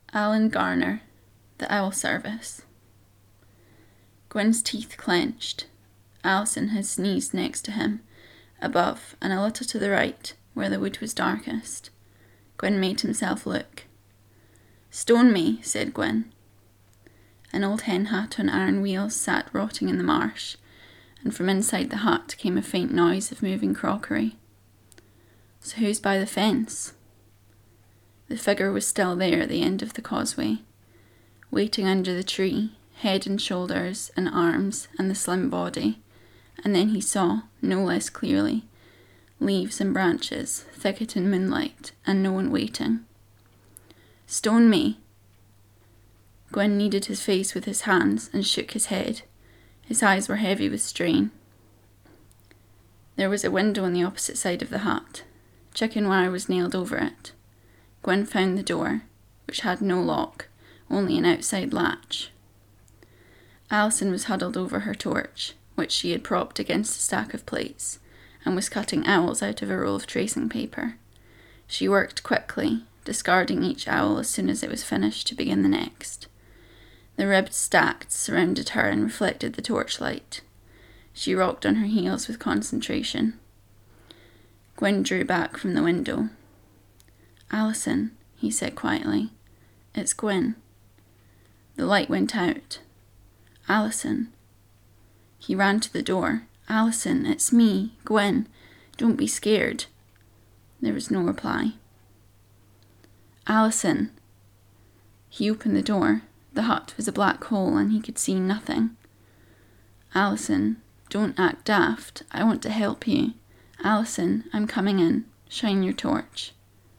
Alan Garner, The Owl Service. Gwyn's teeth clenched. Alison had sneezed next to him, above and a little to the right, where the wood was darkest. Gwyn made himself look. "Stone me," said Gwyn. An old hen hut on iron wheels sat rotting in the marsh, and from inside the hut came a faint noise of moving crockery. "So who's by the fence?" The figure was still there at the end of the causeway, waiting under the tree, head and shoulders and arms and the slim body, and then he saw, no less clearly, leaves and branches, thicket and moonlight, and no one waiting. "Stone me!" Gwyn kneaded his face with his hands and shook his head. His eyes were heavy with strain. There was a window on the opposite side of the hut. Chicken wire was nailed over it. Gwyn found the door, which had no lock, only an outside latch. Alison was huddled over her torch, which she had propped against a stack of plates, and was cutting owls out of a roll of tracing paper. She worked quickly, discarding each owl as soon as it was finished to begin the next. The ribbed stacks surrounded her and reflected the torchlight. She rocked on her heels with concentration. Gwyn drew back from the window. "Alison," he said quietly. "It's Gwyn." The light went out. "Alison." He ran to the door. "Alison, it's me, Gwyn. Don't be scared." There was no reply. "Alison." He opened the door. The hut was a black hole and he could see nothing. "Alison, don't act daft. I want to help you. Alison, I'm coming in. Shine your torch."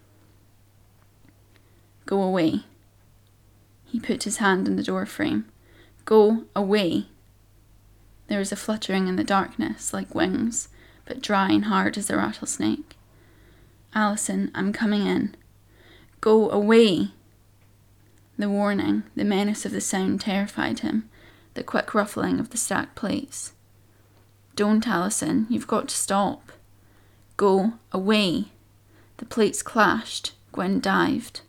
"Go away." He put his hand on the door frame. "Go away." There was a fluttering in the darkness, like wings, but dry and hard as a rattlesnake. "Alison, I'm coming in." "Go away." The warning, the menace of the sound terrified him, the quick ruffling of the stacked plates. "Don't, Alison, you've got to stop." "Go away." The plates clashed. Gwyn dived.